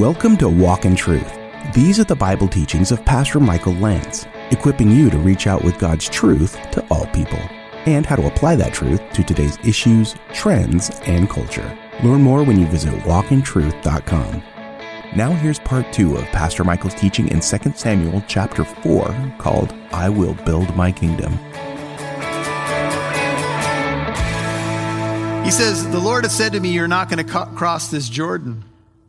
Welcome to Walk in Truth. These are the Bible teachings of Pastor Michael Lance, equipping you to reach out with God's truth to all people, and how to apply that truth to today's issues, trends, and culture. Learn more when you visit walkintruth.com. Now here's part 2 of Pastor Michael's teaching in 2 Samuel chapter 4 called, I Will Build My Kingdom. He says, the Lord has said to me, you're not going to cross this Jordan.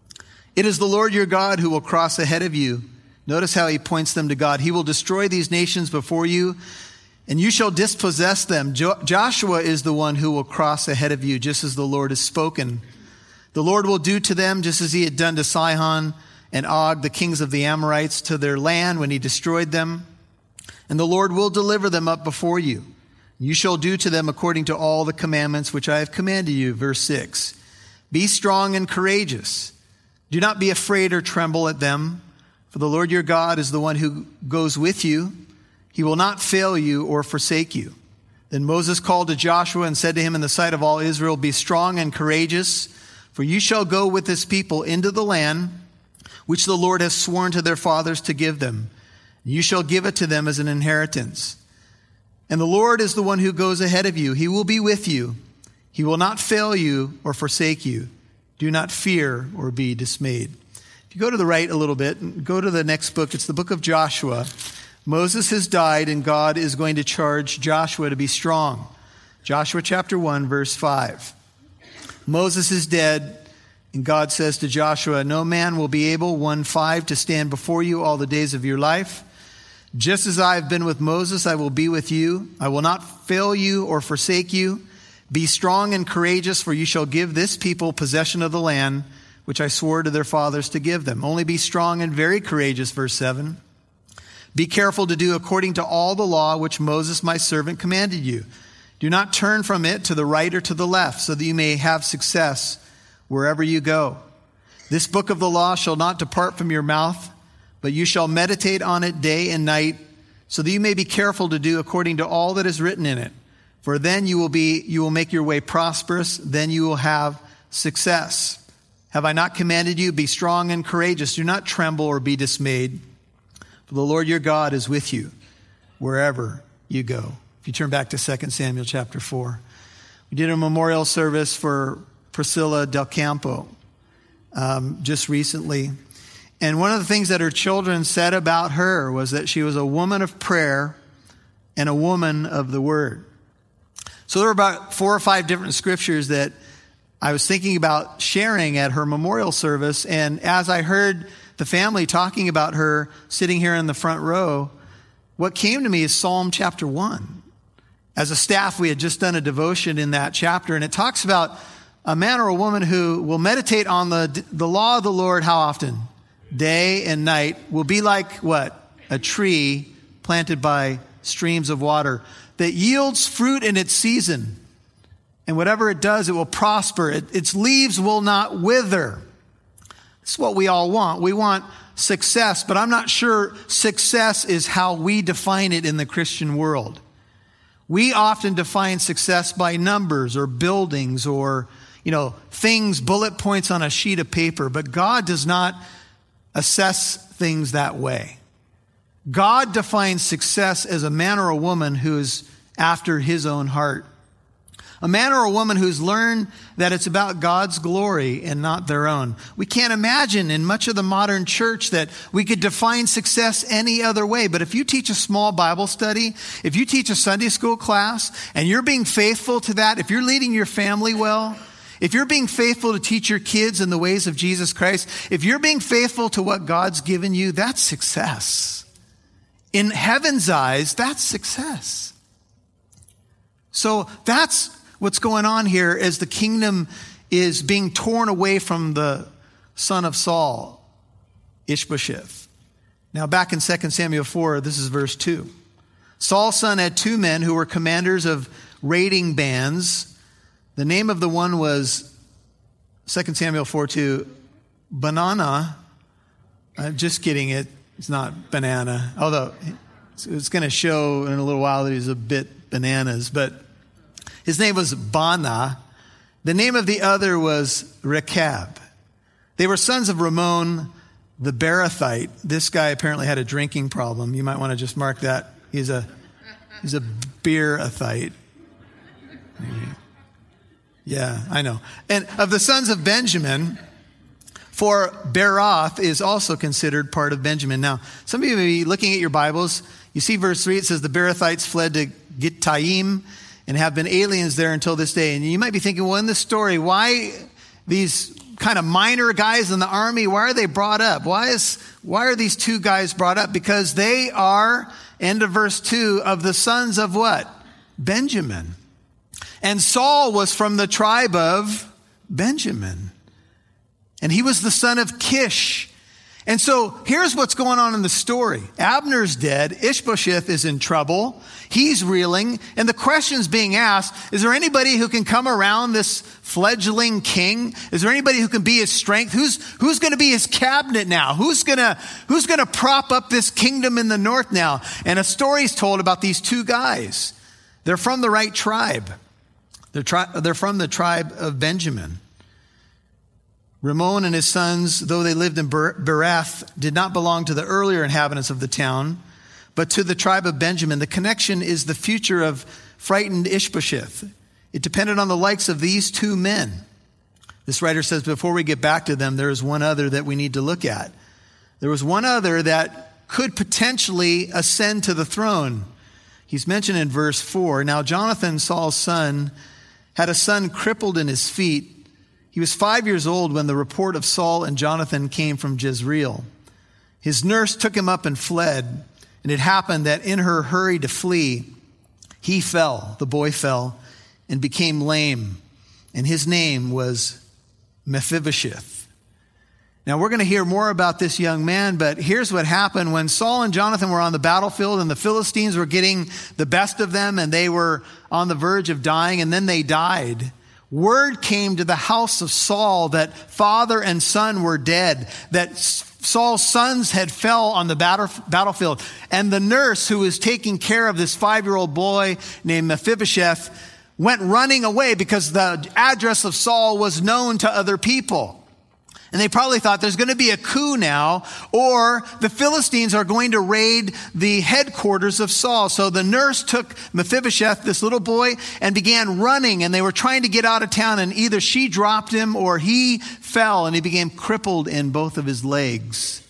It is the Lord your God who will cross ahead of you. Notice how he points them to God. He will destroy these nations before you, and you shall dispossess them. Joshua is the one who will cross ahead of you, just as the Lord has spoken. The Lord will do to them just as he had done to Sihon and Og, the kings of the Amorites, to their land when he destroyed them. And the Lord will deliver them up before you. You shall do to them according to all the commandments which I have commanded you. Verse 6. Be strong and courageous. Do not be afraid or tremble at them, for the Lord your God is the one who goes with you. He will not fail you or forsake you. Then Moses called to Joshua and said to him in the sight of all Israel, be strong and courageous, for you shall go with this people into the land which the Lord has sworn to their fathers to give them. You shall give it to them as an inheritance. And the Lord is the one who goes ahead of you. He will be with you. He will not fail you or forsake you. Do not fear or be dismayed. If you go to the right a little bit and go to the next book, it's the book of Joshua. Moses has died and God is going to charge Joshua to be strong. Joshua chapter 1, verse 5. Moses is dead and God says to Joshua, no man will be able, 1:5, to stand before you all the days of your life. Just as I have been with Moses, I will be with you. I will not fail you or forsake you. Be strong and courageous, for you shall give this people possession of the land, which I swore to their fathers to give them. Only be strong and very courageous, verse 7. Be careful to do according to all the law which Moses my servant commanded you. Do not turn from it to the right or to the left, so that you may have success wherever you go. This book of the law shall not depart from your mouth, but you shall meditate on it day and night, so that you may be careful to do according to all that is written in it. For then you will make your way prosperous, then you will have success. Have I not commanded you? Be strong and courageous. Do not tremble or be dismayed. For the Lord your God is with you wherever you go. If you turn back to 2 Samuel chapter 4. We did a memorial service for Priscilla Del Campo just recently. And one of the things that her children said about her was that she was a woman of prayer and a woman of the word. So there were about 4 or 5 different scriptures that I was thinking about sharing at her memorial service. And as I heard the family talking about her sitting here in the front row, what came to me is Psalm chapter 1. As a staff, we had just done a devotion in that chapter, and it talks about a man or a woman who will meditate on the law of the Lord how often? Day and night. Will be like what? A tree planted by streams of water that yields fruit in its season. And whatever it does, it will prosper. Its leaves will not wither. It's what we all want. We want success, but I'm not sure success is how we define it in the Christian world. We often define success by numbers or buildings or, things, bullet points on a sheet of paper, but God does not assess things that way. God defines success as a man or a woman who's after his own heart. A man or a woman who's learned that it's about God's glory and not their own. We can't imagine in much of the modern church that we could define success any other way. But if you teach a small Bible study, if you teach a Sunday school class, and you're being faithful to that, if you're leading your family well, if you're being faithful to teach your kids in the ways of Jesus Christ, if you're being faithful to what God's given you, that's success. In heaven's eyes, that's success. So that's what's going on here as the kingdom is being torn away from the son of Saul, Ishbosheth. Now back in 2 Samuel 4, this is verse 2. Saul's son had 2 men who were commanders of raiding bands. The name of the one was, 2 Samuel 4:2, Banana. Just kidding, it's not banana, although it's going to show in a little while that he's a bit bananas, but his name was Baanah. The name of the other was Rechab. They were sons of Ramon the Beerothite. This guy apparently had a drinking problem. You might want to just mark that. He's a Beerothite. Yeah, I know. And of the sons of Benjamin, for Beeroth is also considered part of Benjamin. Now, some of you may be looking at your Bibles. You see verse 3, it says the Beerothites fled to Gittaim and have been aliens there until this day. And you might be thinking, well, in this story, why these kind of minor guys in the army, why are they brought up? Why are these two guys brought up? Because they are, end of verse 2, of the sons of what? Benjamin. And Saul was from the tribe of Benjamin. And he was the son of Kish. And so here's what's going on in the story. Abner's dead. Ishbosheth is in trouble. He's reeling. And the question's being asked, is there anybody who can come around this fledgling king? Is there anybody who can be his strength? Who's going to be his cabinet now? Who's going to prop up this kingdom in the north now? And a story's told about these two guys. They're from the right tribe. They're from the tribe of Benjamin. Ramon and his sons, though they lived in Beerath, did not belong to the earlier inhabitants of the town, but to the tribe of Benjamin. The connection is the future of frightened Ishbosheth. It depended on the likes of these two men. This writer says, before we get back to them, there is one other that we need to look at. There was one other that could potentially ascend to the throne. He's mentioned in verse 4. Now Jonathan, Saul's son, had a son crippled in his feet. He was 5 years old when the report of Saul and Jonathan came from Jezreel. His nurse took him up and fled. And it happened that in her hurry to flee, the boy fell, and became lame. And his name was Mephibosheth. Now we're going to hear more about this young man, but here's what happened when Saul and Jonathan were on the battlefield and the Philistines were getting the best of them and they were on the verge of dying and then they died. Word came to the house of Saul that father and son were dead, that Saul's sons had fell on the battlefield. And the nurse who was taking care of this 5-year-old boy named Mephibosheth went running away because the address of Saul was known to other people. And they probably thought there's going to be a coup now, or the Philistines are going to raid the headquarters of Saul. So the nurse took Mephibosheth, this little boy, and began running, and they were trying to get out of town, and either she dropped him or he fell, and he became crippled in both of his legs.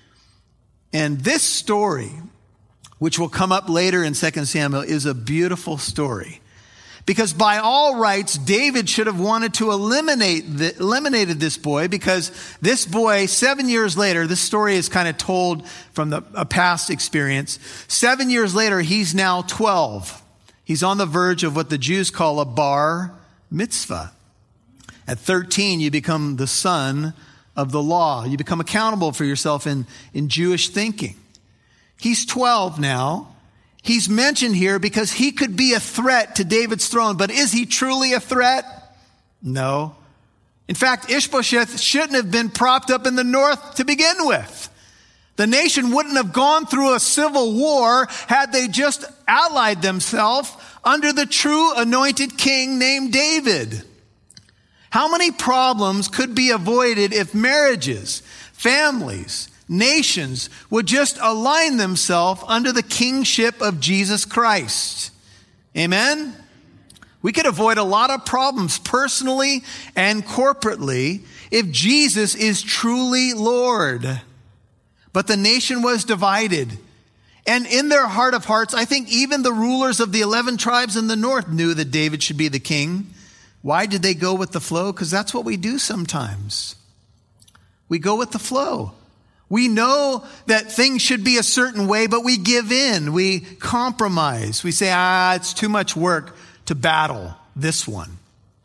And this story, which will come up later in 2 Samuel, is a beautiful story. Because by all rights, David should have wanted to eliminated this boy, because this boy, 7 years later, this story is kind of told from a past experience. 7 years later, he's now 12. He's on the verge of what the Jews call a bar mitzvah. At 13, you become the son of the law. You become accountable for yourself in Jewish thinking. He's 12 now. He's mentioned here because he could be a threat to David's throne, but is he truly a threat? No. In fact, Ishbosheth shouldn't have been propped up in the north to begin with. The nation wouldn't have gone through a civil war had they just allied themselves under the true anointed king named David. How many problems could be avoided if marriages, families, nations would just align themselves under the kingship of Jesus Christ? Amen? We could avoid a lot of problems personally and corporately if Jesus is truly Lord. But the nation was divided. And in their heart of hearts, I think even the rulers of the 11 tribes in the north knew that David should be the king. Why did they go with the flow? Because that's what we do sometimes. We go with the flow. We know that things should be a certain way, but we give in. We compromise. We say, it's too much work to battle this one.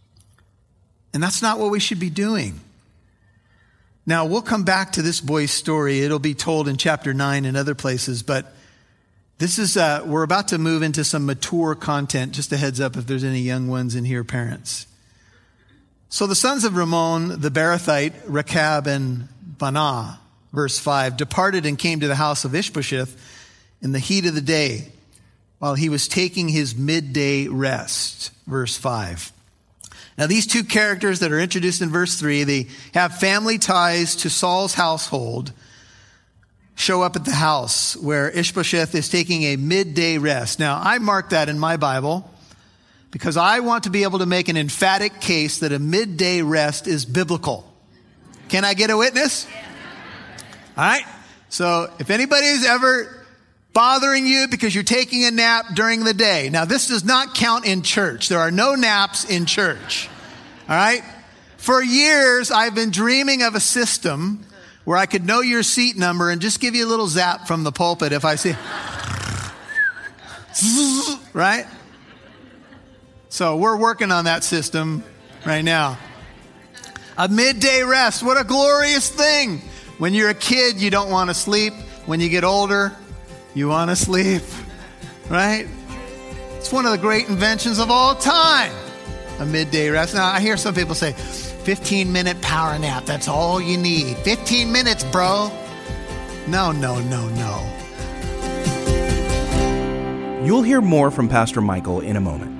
And that's not what we should be doing. Now, we'll come back to this boy's story. It'll be told in chapter 9 and other places, but this is, we're about to move into some mature content. Just a heads up if there's any young ones in here, parents. So the sons of Ramon, the Beerothite, Rechab and Baanah, verse 5, departed and came to the house of Ishbosheth in the heat of the day while he was taking his midday rest. Verse 5. Now, these two characters that are introduced in verse 3, they have family ties to Saul's household, show up at the house where Ishbosheth is taking a midday rest. Now, I marked that in my Bible because I want to be able to make an emphatic case that a midday rest is biblical. Can I get a witness? All right. So if anybody is ever bothering you because you're taking a nap during the day. Now, this does not count in church. There are no naps in church. All right? For years, I've been dreaming of a system where I could know your seat number and just give you a little zap from the pulpit if I see. Right? So we're working on that system right now. A midday rest. What a glorious thing. When you're a kid, you don't want to sleep. When you get older, you want to sleep, right? It's one of the great inventions of all time, a midday rest. Now, I hear some people say, 15-minute power nap, that's all you need. 15 minutes, bro. No. You'll hear more from Pastor Michael in a moment.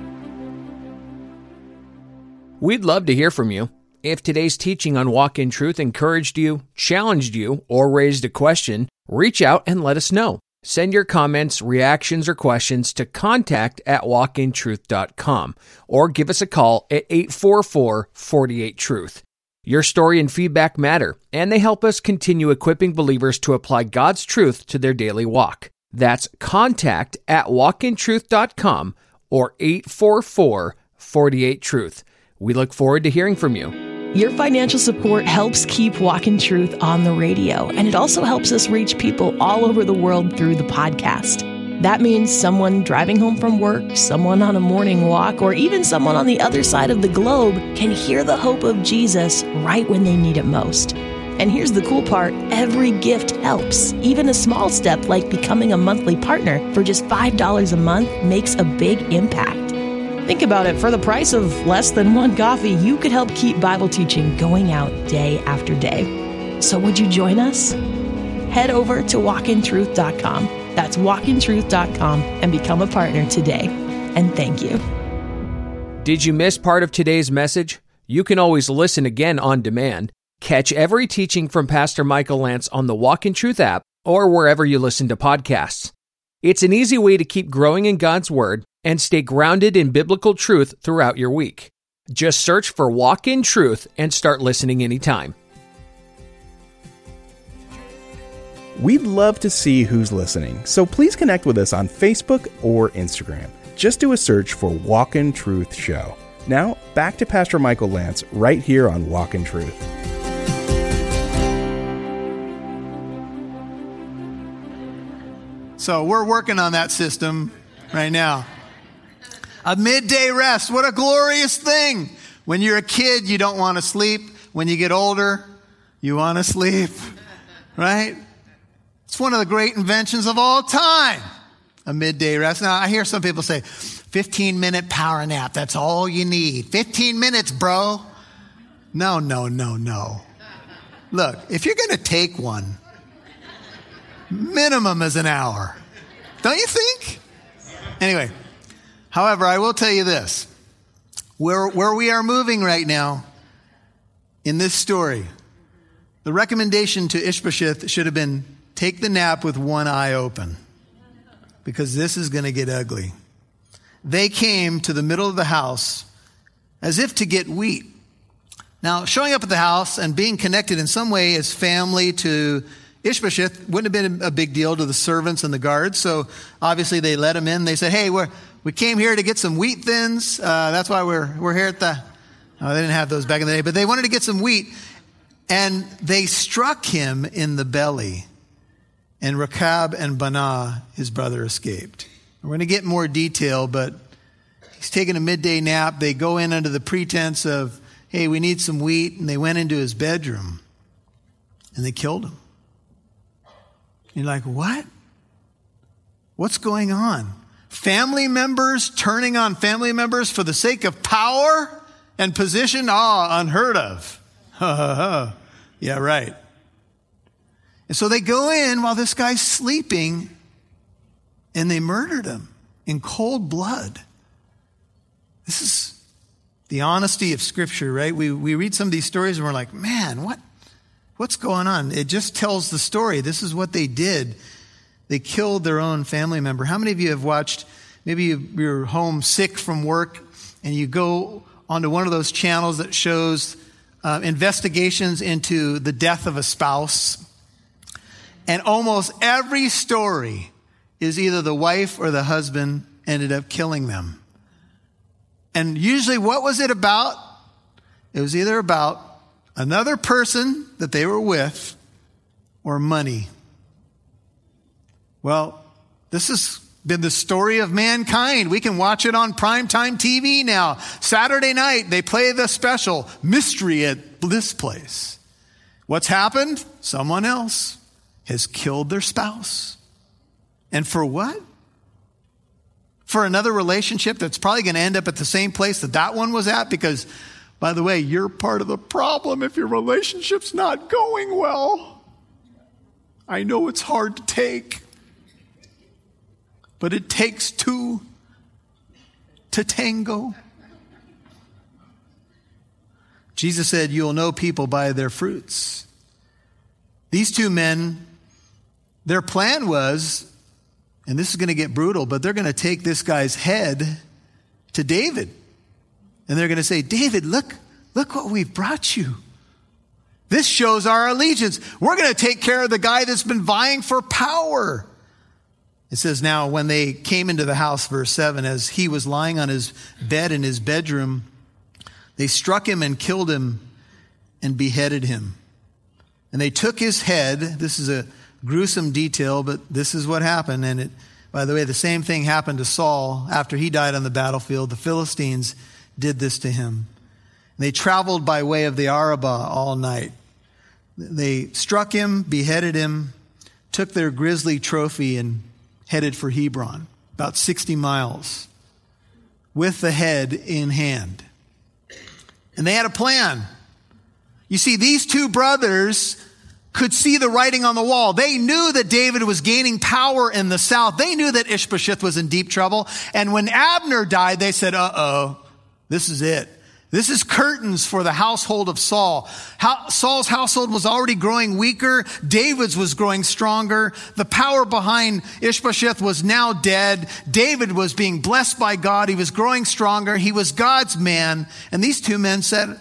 We'd love to hear from you. If today's teaching on Walk in Truth encouraged you, challenged you, or raised a question, reach out and let us know. Send your comments, reactions, or questions to contact@walkintruth.com or give us a call at 844-48-TRUTH. Your story and feedback matter, and they help us continue equipping believers to apply God's truth to their daily walk. That's contact@walkintruth.com or 844-48-TRUTH. We look forward to hearing from you. Your financial support helps keep Walk in Truth on the radio, and it also helps us reach people all over the world through the podcast. That means someone driving home from work, someone on a morning walk, or even someone on the other side of the globe can hear the hope of Jesus right when they need it most. And here's the cool part, every gift helps. Even a small step like becoming a monthly partner for just $5 a month makes a big impact. Think about it. For the price of less than one coffee, you could help keep Bible teaching going out day after day. So would you join us? Head over to walkintruth.com. That's walkintruth.com and become a partner today. And thank you. Did you miss part of today's message? You can always listen again on demand. Catch every teaching from Pastor Michael Lantz on the Walk in Truth app or wherever you listen to podcasts. It's an easy way to keep growing in God's Word and stay grounded in biblical truth throughout your week. Just search for Walk in Truth and start listening anytime. We'd love to see who's listening, so please connect with us on Facebook or Instagram. Just do a search for Walk in Truth Show. Now, back to Pastor Michael Lantz right here on Walk in Truth. So we're working on that system right now. A midday rest. What a glorious thing. When you're a kid, you don't want to sleep. When you get older, you want to sleep, right? It's one of the great inventions of all time, a midday rest. Now, I hear some people say, 15-minute power nap, that's all you need. 15 minutes, bro. No. Look, if you're going to take one, minimum is an hour. Don't you think? Anyway, however, I will tell you this. Where we are moving right now in this story, the recommendation to Ishbosheth should have been take the nap with one eye open, because this is going to get ugly. They came to the middle of the house as if to get wheat. Now, showing up at the house and being connected in some way as family to Ishbosheth wouldn't have been a big deal to the servants and the guards. So obviously they let him in. They said, hey, we came here to get some wheat thins. That's why we're here at the... they didn't have those back in the day, but they wanted to get some wheat. And they struck him in the belly. And Rechab and Baanah, his brother, escaped. We're going to get more detail, but he's taking a midday nap. They go in under the pretense of, hey, we need some wheat. And they went into his bedroom. And they killed him. You're like, what? What's going on? Family members turning on family members for the sake of power and position? Unheard of. Yeah, right. And so they go in while this guy's sleeping and they murdered him in cold blood. This the honesty of Scripture, right? We read some of these stories and we're like, man, what's going on? It just tells the story. This is what they did. They killed their own family member. How many of you have watched, maybe you're home sick from work and you go onto one of those channels that shows investigations into the death of a spouse. And almost every story is either the wife or the husband ended up killing them. And usually what was it about? It was either about another person that they were with or money. Well, this has been the story of mankind. We can watch it on primetime TV now. Saturday night, they play the special Mystery at this place. What's happened? Someone else has killed their spouse. And for what? For another relationship that's probably going to end up at the same place that one was at, because, by the way, you're part of the problem if your relationship's not going well. I know it's hard to take, but it takes two to tango. Jesus said, you'll know people by their fruits. These two men, their plan was, and this is going to get brutal, but they're going to take this guy's head to David. And they're going to say, David, look what we've brought you. This shows our allegiance. We're going to take care of the guy that's been vying for power. It says, now when they came into the house, verse 7, as he was lying on his bed in his bedroom, they struck him and killed him and beheaded him. And they took his head. This is a gruesome detail, but this is what happened. And by the way, the same thing happened to Saul after he died on the battlefield. The Philistines did this to him. And they traveled by way of the Arabah all night. They struck him, beheaded him, took their grisly trophy and headed for Hebron, about 60 miles, with the head in hand. And they had a plan. You see, these two brothers could see the writing on the wall. They knew that David was gaining power in the south. They knew that Ishbosheth was in deep trouble. And when Abner died, they said, this is it. This is curtains for the household of Saul. Saul's household was already growing weaker. David's was growing stronger. The power behind Ishbosheth was now dead. David was being blessed by God. He was growing stronger. He was God's man. And these two men said,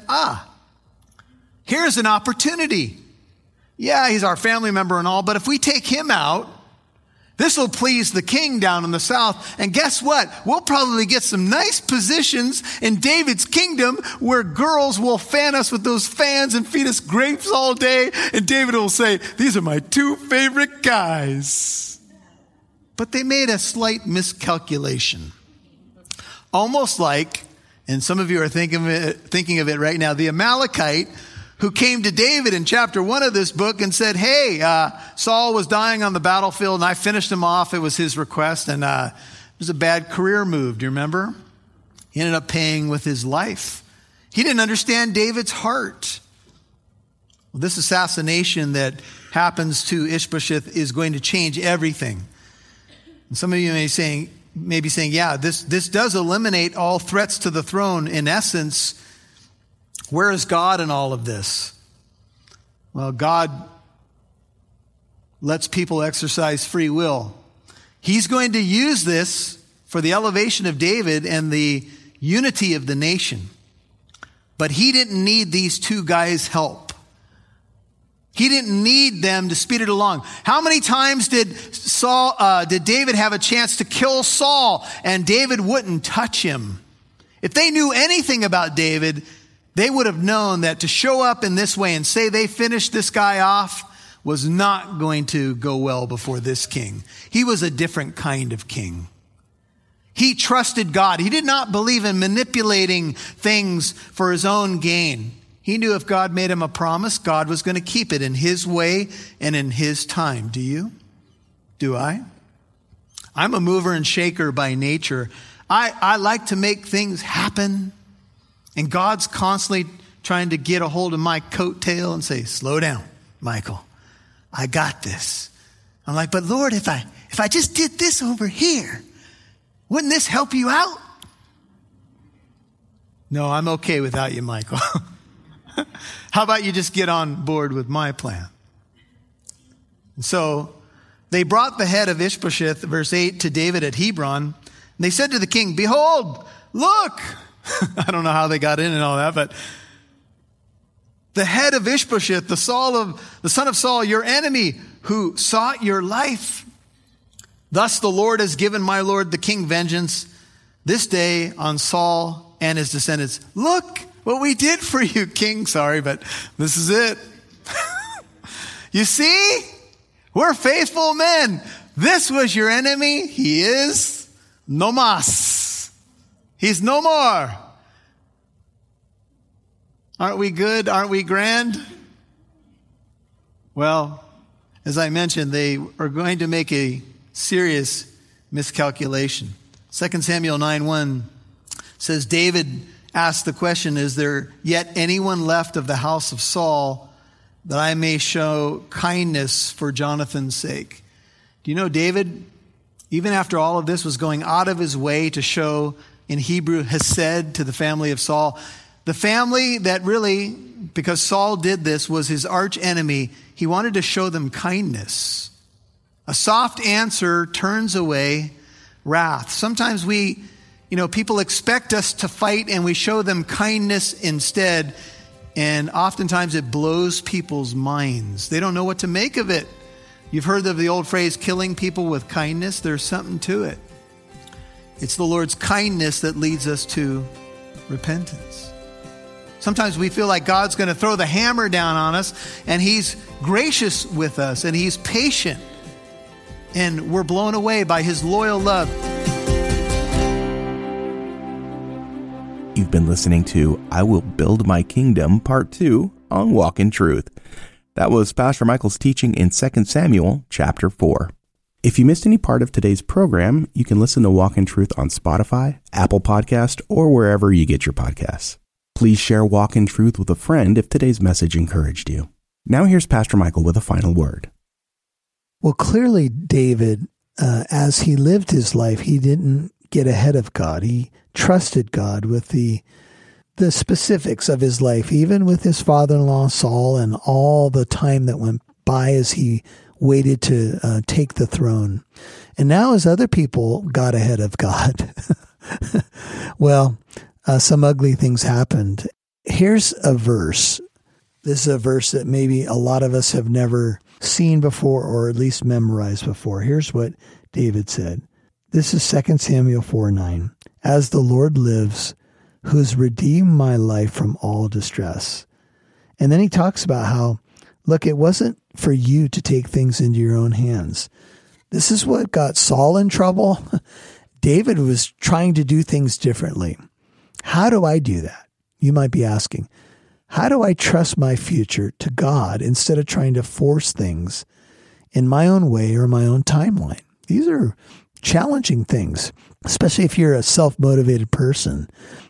here's an opportunity. Yeah, he's our family member and all, but if we take him out, this will please the king down in the south. And guess what? We'll probably get some nice positions in David's kingdom where girls will fan us with those fans and feed us grapes all day. And David will say, these are my two favorite guys. But they made a slight miscalculation. Almost like, and some of you are thinking of it right now, the Amalekite who came to David in chapter 1 of this book and said, hey, Saul was dying on the battlefield and I finished him off. It was his request, and it was a bad career move. Do you remember? He ended up paying with his life. He didn't understand David's heart. Well, this assassination that happens to Ishbosheth is going to change everything. And some of you may be saying, yeah, this does eliminate all threats to the throne. In essence, where is God in all of this? Well, God lets people exercise free will. He's going to use this for the elevation of David and the unity of the nation. But he didn't need these two guys' help. He didn't need them to speed it along. How many times did David have a chance to kill Saul and David wouldn't touch him? If they knew anything about David, they would have known that to show up in this way and say they finished this guy off was not going to go well before this king. He was a different kind of king. He trusted God. He did not believe in manipulating things for his own gain. He knew if God made him a promise, God was going to keep it in his way and in his time. Do you? Do I? I'm a mover and shaker by nature. I like to make things happen. And God's constantly trying to get a hold of my coattail and say, slow down, Michael. I got this. I'm like, but Lord, if I just did this over here, wouldn't this help you out? No, I'm okay without you, Michael. How about you just get on board with my plan? And so they brought the head of Ishbosheth, verse 8, to David at Hebron. And they said to the king, behold, look. I don't know how they got in and all that, but the head of Ishbosheth, the son of Saul, your enemy, who sought your life. Thus the Lord has given my lord the king vengeance this day on Saul and his descendants. Look what we did for you, king. Sorry, but this is it. You see, we're faithful men. This was your enemy. He is no mas. He's no more. Aren't we good? Aren't we grand? Well, as I mentioned, they are going to make a serious miscalculation. 2 Samuel 9:1 says, David asked the question, is there yet anyone left of the house of Saul that I may show kindness for Jonathan's sake? Do you know David, even after all of this, was going out of his way to show, in Hebrew, hesed to the family of Saul? The family that really, because Saul did this, was his arch enemy. He wanted to show them kindness. A soft answer turns away wrath. Sometimes people expect us to fight and we show them kindness instead. And oftentimes it blows people's minds. They don't know what to make of it. You've heard of the old phrase, killing people with kindness. There's something to it. It's the Lord's kindness that leads us to repentance. Sometimes we feel like God's going to throw the hammer down on us, and He's gracious with us, and He's patient, and we're blown away by His loyal love. You've been listening to I Will Build My Kingdom, Part 2 on Walk in Truth. That was Pastor Michael's teaching in 2 Samuel chapter 4. If you missed any part of today's program, you can listen to Walk in Truth on Spotify, Apple Podcast, or wherever you get your podcasts. Please share Walk in Truth with a friend if today's message encouraged you. Now here's Pastor Michael with a final word. Well, clearly David, as he lived his life, he didn't get ahead of God. He trusted God with the specifics of his life, even with his father-in-law Saul and all the time that went by as he waited to take the throne. And now as other people got ahead of God, well, some ugly things happened. Here's a verse. This is a verse that maybe a lot of us have never seen before or at least memorized before. Here's what David said. This is 2 Samuel 4:9. As the Lord lives, who has redeemed my life from all distress. And then he talks about how, look, it wasn't for you to take things into your own hands. This is what got Saul in trouble. David was trying to do things differently. How do I do that? You might be asking. How do I trust my future to God instead of trying to force things in my own way or my own timeline? These are challenging things, especially if you're a self-motivated person.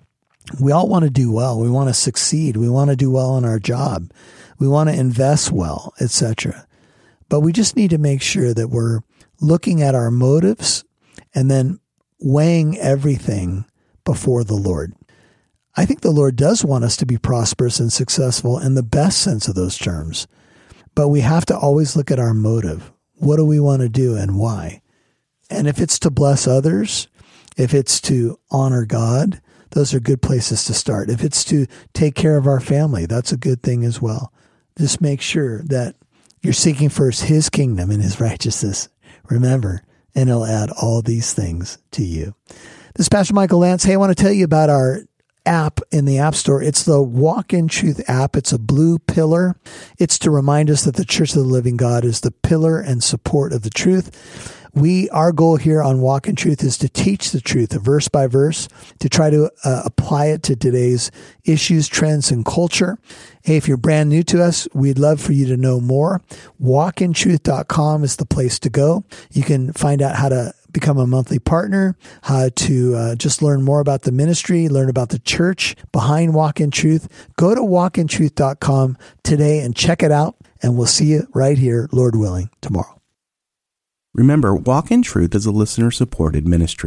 We all want to do well. We want to succeed. We want to do well in our job. We want to invest well, etc. But we just need to make sure that we're looking at our motives and then weighing everything before the Lord. I think the Lord does want us to be prosperous and successful in the best sense of those terms. But we have to always look at our motive. What do we want to do and why? And if it's to bless others, if it's to honor God, those are good places to start. If it's to take care of our family, that's a good thing as well. Just make sure that you're seeking first His kingdom and His righteousness. Remember, and He'll add all these things to you. This is Pastor Michael Lance. Hey, I want to tell you about our app in the App Store. It's the Walk in Truth app. It's a blue pillar. It's to remind us that the Church of the Living God is the pillar and support of the truth. Our goal here on Walk in Truth is to teach the truth, verse by verse, to try to apply it to today's issues, trends, and culture. Hey, if you're brand new to us, we'd love for you to know more. WalkInTruth.com is the place to go. You can find out how to become a monthly partner, how to just learn more about the ministry, learn about the church behind Walk in Truth. Go to WalkInTruth.com today and check it out, and we'll see you right here, Lord willing, tomorrow. Remember, Walk in Truth is a listener-supported ministry.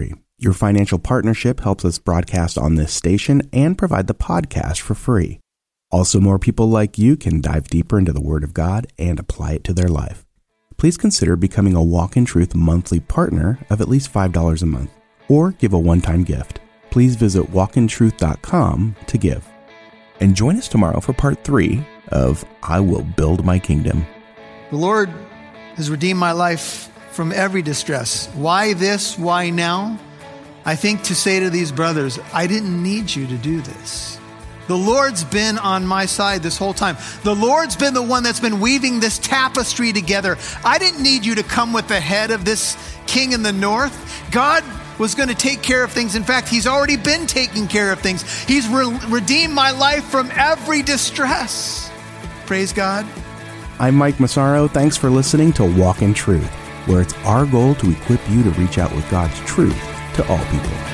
Your financial partnership helps us broadcast on this station and provide the podcast for free. Also, more people like you can dive deeper into the Word of God and apply it to their life. Please consider becoming a Walk in Truth monthly partner of at least $5 a month, or give a one-time gift. Please visit walkintruth.com to give. And join us tomorrow for part 3 of I Will Build My Kingdom. The Lord has redeemed my life from every distress. Why this? Why now? I think to say to these brothers, I didn't need you to do this. The Lord's been on my side this whole time. The Lord's been the one that's been weaving this tapestry together. I didn't need you to come with the head of this king in the north. God was going to take care of things. In fact, he's already been taking care of things. He's redeemed my life from every distress. Praise God. I'm Mike Massaro. Thanks for listening to Walk in Truth, where it's our goal to equip you to reach out with God's truth to all people.